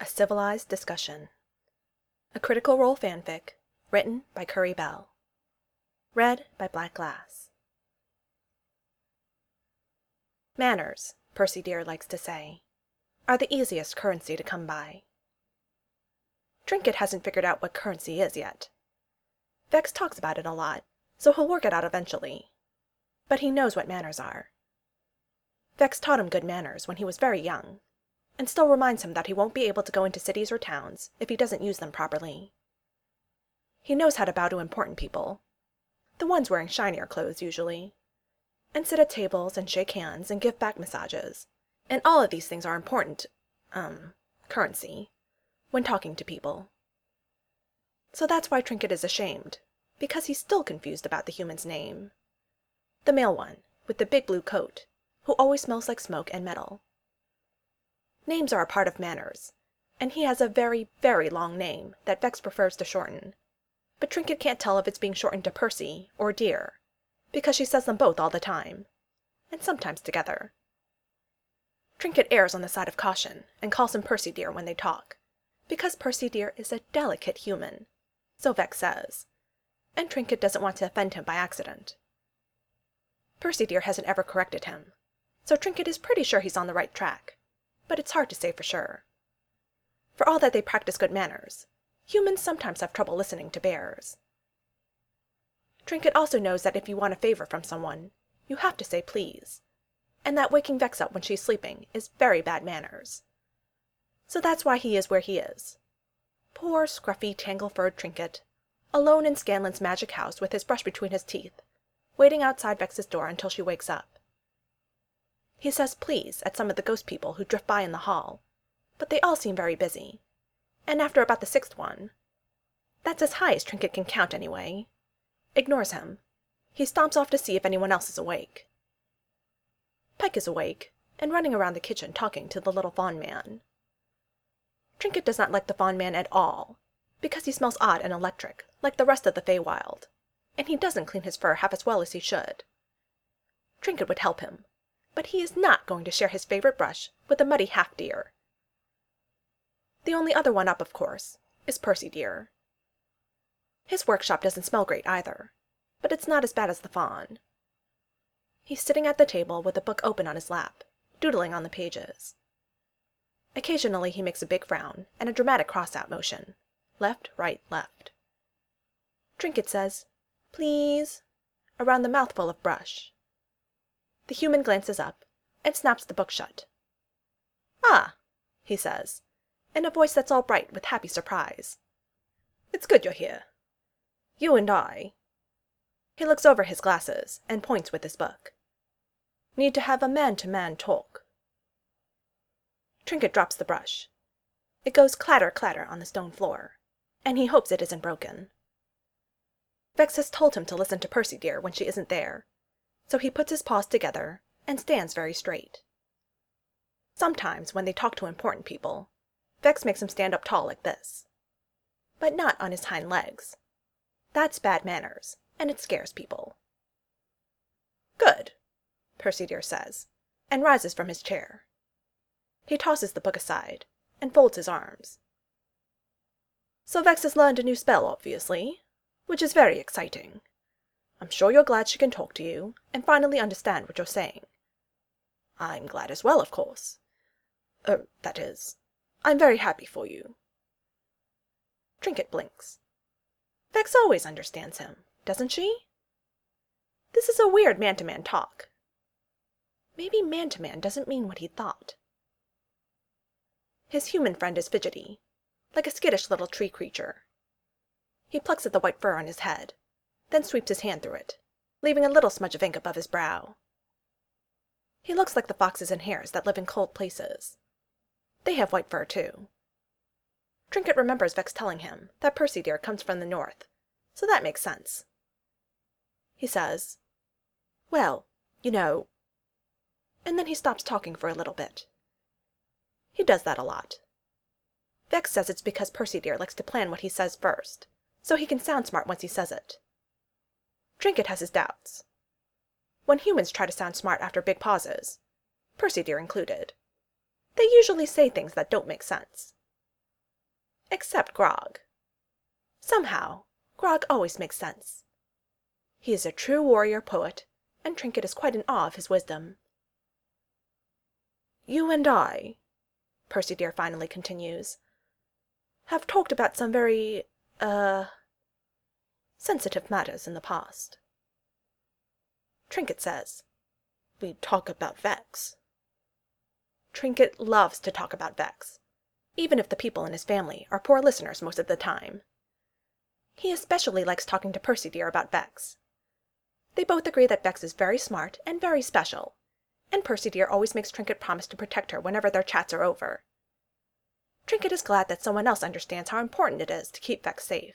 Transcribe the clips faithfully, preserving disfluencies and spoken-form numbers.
A Civilized Discussion. A Critical Role fanfic, written by Curry Bell. Read by Black Glass. Manners, Percy Dear likes to say, are the easiest currency to come by. Trinket hasn't figured out what currency is yet. Vex talks about it a lot, so he'll work it out eventually. But he knows what manners are. Vex taught him good manners when he was very young, and still reminds him that he won't be able to go into cities or towns if he doesn't use them properly. He knows how to bow to important people, the ones wearing shinier clothes usually, and sit at tables and shake hands and give back massages, and all of these things are important, um, currency, when talking to people. So that's why Trinket is ashamed, because he's still confused about the human's name. The male one, with the big blue coat, who always smells like smoke and metal. Names are a part of manners, and he has a very, very long name that Vex prefers to shorten, but Trinket can't tell if it's being shortened to Percy or Dear, because she says them both all the time, and sometimes together. Trinket errs on the side of caution and calls him Percy Dear when they talk, because Percy Dear is a delicate human, so Vex says, and Trinket doesn't want to offend him by accident. Percy Dear hasn't ever corrected him, so Trinket is pretty sure he's on the right track, but it's hard to say for sure. For all that they practice good manners, humans sometimes have trouble listening to bears. Trinket also knows that if you want a favor from someone, you have to say please, and that waking Vex up when she's sleeping is very bad manners. So that's why he is where he is. Poor, scruffy, tangle-furred Trinket, alone in Scanlan's magic house with his brush between his teeth, waiting outside Vex's door until she wakes up. He says please at some of the ghost people who drift by in the hall, but they all seem very busy, and after about the sixth one, that's as high as Trinket can count anyway, ignores him. He stomps off to see if anyone else is awake. Pike is awake, and running around the kitchen talking to the little fawn man. Trinket does not like the fawn man at all, because he smells odd and electric, like the rest of the Feywild, and he doesn't clean his fur half as well as he should. Trinket would help him, but he is not going to share his favorite brush with a muddy half-deer. The only other one up, of course, is Percy Dear. His workshop doesn't smell great either, but it's not as bad as the fawn. He's sitting at the table with a book open on his lap, doodling on the pages. Occasionally he makes a big frown and a dramatic cross-out motion, left, right, left. Trinket says, please, around the mouthful of brush. The human glances up and snaps the book shut. Ah, he says, in a voice that's all bright with happy surprise. It's good you're here. You and I. He looks over his glasses and points with his book. Need to have a man-to-man talk. Trinket drops the brush. It goes clatter-clatter on the stone floor, and he hopes it isn't broken. Vex has told him to listen to Percy Dear when she isn't there, so he puts his paws together and stands very straight. Sometimes, when they talk to important people, Vex makes him stand up tall like this. But not on his hind legs. That's bad manners, and it scares people. Good, Percy Dear says, and rises from his chair. He tosses the book aside, and folds his arms. So Vex has learned a new spell, obviously, which is very exciting. I'm sure you're glad she can talk to you, and finally understand what you're saying. I'm glad as well, of course. Er, that is, I'm very happy for you. Trinket blinks. Vex always understands him, doesn't she? This is a weird man-to-man talk. Maybe man-to-man doesn't mean what he thought. His human friend is fidgety, like a skittish little tree creature. He plucks at the white fur on his head, then sweeps his hand through it, leaving a little smudge of ink above his brow. He looks like the foxes and hares that live in cold places. They have white fur, too. Trinket remembers Vex telling him that Percy Dear comes from the north, so that makes sense. He says, well, you know, and then he stops talking for a little bit. He does that a lot. Vex says it's because Percy Dear likes to plan what he says first, so he can sound smart once he says it. Trinket has his doubts. When humans try to sound smart after big pauses, Percy Dear included, they usually say things that don't make sense. Except Grog. Somehow, Grog always makes sense. He is a true warrior poet, and Trinket is quite in awe of his wisdom. "You and I," Percy Deer finally continues, "have talked about some very, uh, sensitive matters in the past." Trinket says, "We talk about Vex." Trinket loves to talk about Vex, even if the people in his family are poor listeners most of the time. He especially likes talking to Percy Deer about Vex. They both agree that Vex is very smart and very special, and Percy Deer always makes Trinket promise to protect her whenever their chats are over. Trinket is glad that someone else understands how important it is to keep Vex safe.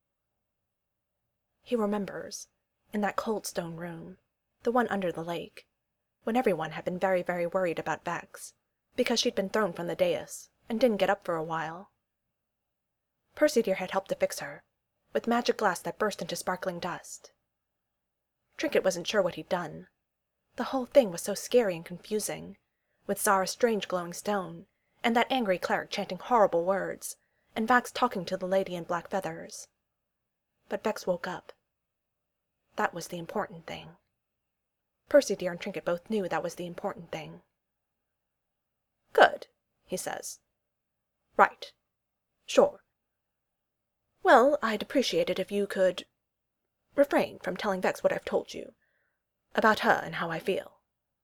He remembers, in that cold stone room, the one under the lake, when everyone had been very, very worried about Vex, because she'd been thrown from the dais and didn't get up for a while. Percy Deer had helped to fix her, with magic glass that burst into sparkling dust. Trinket wasn't sure what he'd done. The whole thing was so scary and confusing, with Zara's strange glowing stone, and that angry cleric chanting horrible words, and Vex talking to the lady in black feathers. But Vex woke up. That was the important thing. Percy Deer and Trinket both knew that was the important thing. "Good," he says. "Right. Sure. Well, I'd appreciate it if you could refrain from telling Vex what I've told you, about her and how I feel."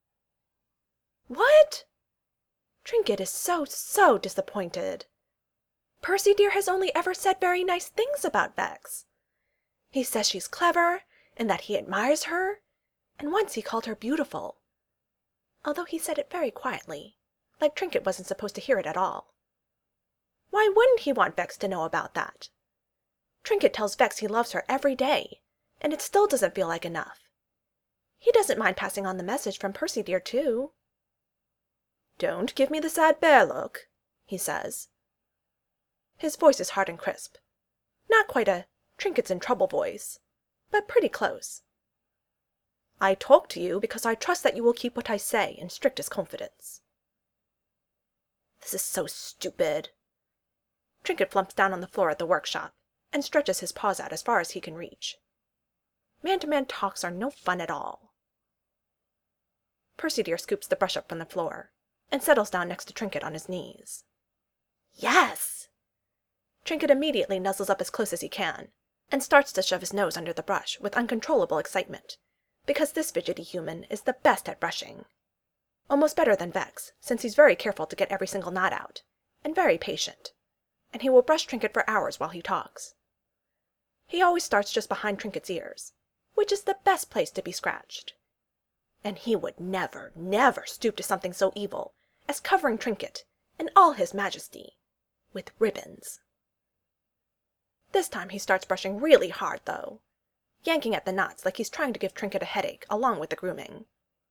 What? Trinket is so, so disappointed. Percy Deer has only ever said very nice things about Vex. He says she's clever, and that he admires her, and once he called her beautiful. Although he said it very quietly, like Trinket wasn't supposed to hear it at all. Why wouldn't he want Vex to know about that? Trinket tells Vex he loves her every day, and it still doesn't feel like enough. He doesn't mind passing on the message from Percy Deer, too. "Don't give me the sad bear look," he says. His voice is hard and crisp. Not quite a Trinket's in trouble voice, but pretty close. "I talk to you because I trust that you will keep what I say in strictest confidence." This is so stupid. Trinket flumps down on the floor at the workshop and stretches his paws out as far as he can reach. Man-to-man talks are no fun at all. Percy Deer scoops the brush up from the floor and settles down next to Trinket on his knees. Yes! Trinket immediately nuzzles up as close as he can and starts to shove his nose under the brush with uncontrollable excitement, because this fidgety human is the best at brushing. Almost better than Vex, since he's very careful to get every single knot out, and very patient, and he will brush Trinket for hours while he talks. He always starts just behind Trinket's ears, which is the best place to be scratched. And he would never, never stoop to something so evil as covering Trinket, in all his majesty, with ribbons. This time he starts brushing really hard, though, yanking at the knots like he's trying to give Trinket a headache along with the grooming.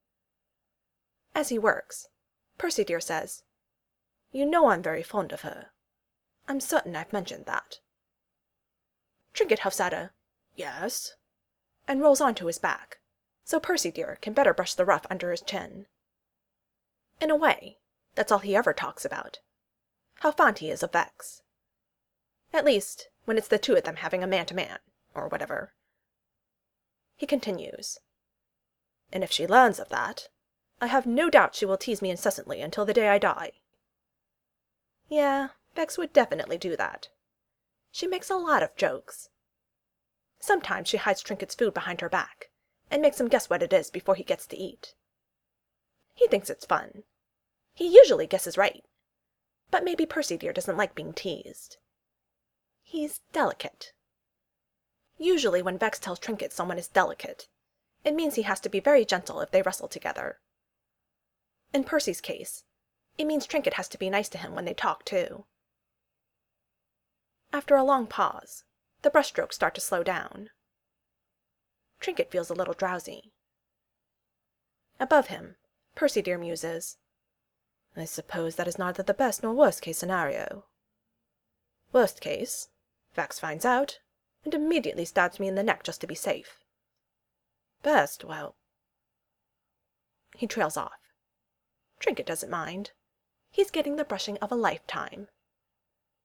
As he works, Percy Deer says, "You know I'm very fond of her. I'm certain I've mentioned that." Trinket huffs out a "yes," and rolls onto his back, so Percy Deer can better brush the ruff under his chin. In a way, that's all he ever talks about, how fond he is of Vex. At least, when it's the two of them having a man-to-man, or whatever. He continues, "And if she learns of that, I have no doubt she will tease me incessantly until the day I die." Yeah, Vex would definitely do that. She makes a lot of jokes. Sometimes she hides Trinket's food behind her back, and makes him guess what it is before he gets to eat. He thinks it's fun. He usually guesses right. But maybe Percy Deer doesn't like being teased. He's delicate. Usually when Vex tells Trinket someone is delicate, it means he has to be very gentle if they wrestle together. In Percy's case, it means Trinket has to be nice to him when they talk, too. After a long pause, the brushstrokes start to slow down. Trinket feels a little drowsy. Above him, Percy Deer muses, "I suppose that is neither the best nor worst case scenario. Worst case, Vex finds out, and immediately stabs me in the neck just to be safe. Best, well—" He trails off. Trinket doesn't mind. He's getting the brushing of a lifetime.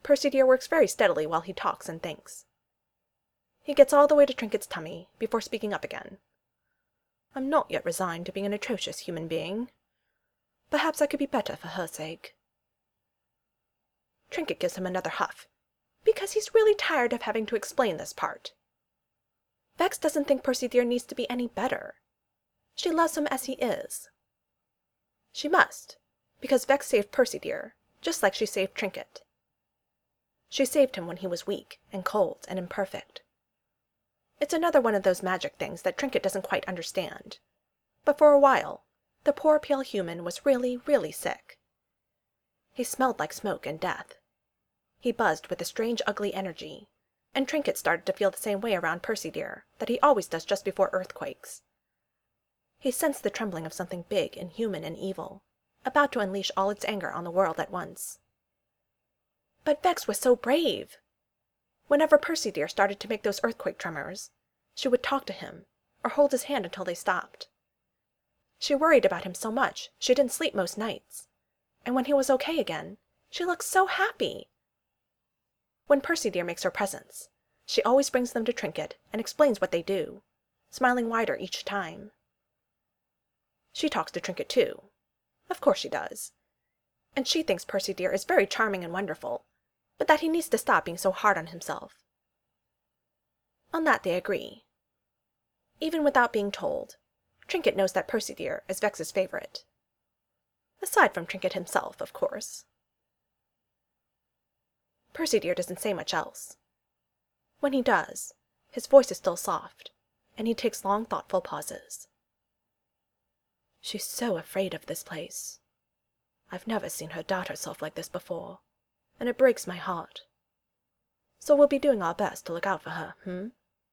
Percy dear works very steadily while he talks and thinks. He gets all the way to Trinket's tummy before speaking up again. I'm not yet resigned to being an atrocious human being. Perhaps I could be better for her sake. Trinket gives him another huff, because he's really tired of having to explain this part. Vex doesn't think Percy dear needs to be any better. She loves him as he is. She must, because Vex saved Percy dear, just like she saved Trinket. She saved him when he was weak and cold and imperfect. It's another one of those magic things that Trinket doesn't quite understand. But for a while, the poor pale human was really, really sick. He smelled like smoke and death. He buzzed with a strange ugly energy, and Trinket started to feel the same way around Percy dear that he always does just before earthquakes. He sensed the trembling of something big and human and evil, about to unleash all its anger on the world at once. But Vex was so brave! Whenever Percy dear started to make those earthquake tremors, she would talk to him, or hold his hand until they stopped. She worried about him so much she didn't sleep most nights, and when he was okay again, she looked so happy. When Percy dear makes her presents, she always brings them to Trinket and explains what they do, smiling wider each time. She talks to Trinket too. Of course she does. And she thinks Percy dear is very charming and wonderful, but that he needs to stop being so hard on himself. On that they agree. Even without being told, Trinket knows that Percy dear is Vex's favorite. Aside from Trinket himself, of course. Percy dear doesn't say much else. When he does, his voice is still soft, and he takes long, thoughtful pauses. She's so afraid of this place. I've never seen her doubt herself like this before, and it breaks my heart. So we'll be doing our best to look out for her, hmm?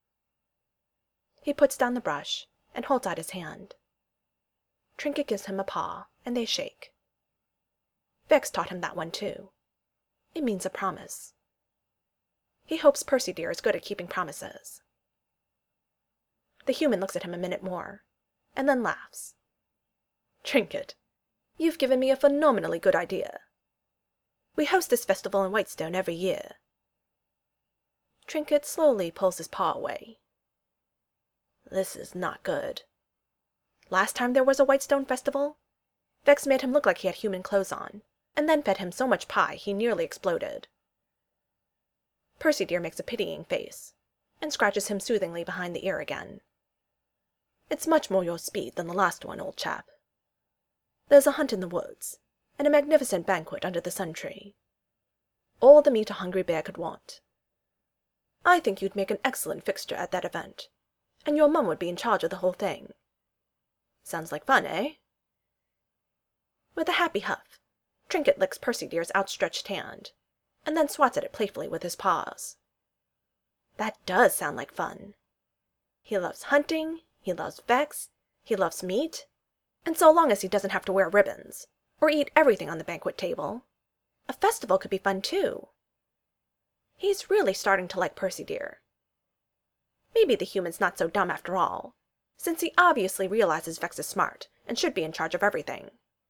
He puts down the brush and holds out his hand. Trinket gives him a paw, and they shake. Vex taught him that one too. It means a promise. He hopes Percy dear is good at keeping promises. The human looks at him a minute more, and then laughs. Trinket, you've given me a phenomenally good idea. We host this festival in Whitestone every year. Trinket slowly pulls his paw away. This is not good. Last time there was a Whitestone festival, Vex made him look like he had human clothes on, and then fed him so much pie he nearly exploded. Percy dear makes a pitying face, and scratches him soothingly behind the ear again. It's much more your speed than the last one, old chap. There's a hunt in the woods, and a magnificent banquet under the sun tree. All the meat a hungry bear could want. I think you'd make an excellent fixture at that event, and your mum would be in charge of the whole thing. Sounds like fun, eh? With a happy huff, Trinket licks Percy dear's outstretched hand, and then swats at it playfully with his paws. That does sound like fun. He loves hunting, he loves Vex, he loves meat, and so long as he doesn't have to wear ribbons, or eat everything on the banquet table, a festival could be fun too. He's really starting to like Percy dear. Maybe the human's not so dumb after all, since he obviously realizes Vex is smart and should be in charge of everything.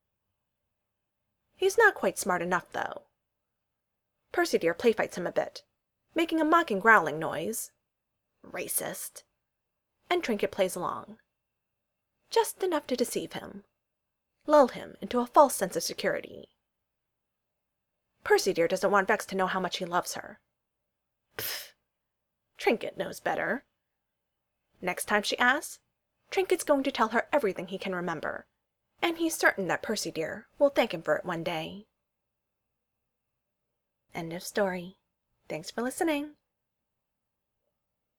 He's not quite smart enough, though. Percy dear playfights him a bit, making a mocking growling noise. Racist. And Trinket plays along. Just enough to deceive him. Lull him into a false sense of security. Percy dear doesn't want Vex to know how much he loves her. Pfft. Trinket knows better. Next time she asks, Trinket's going to tell her everything he can remember, and he's certain that Percy dear will thank him for it one day. End of story. Thanks for listening.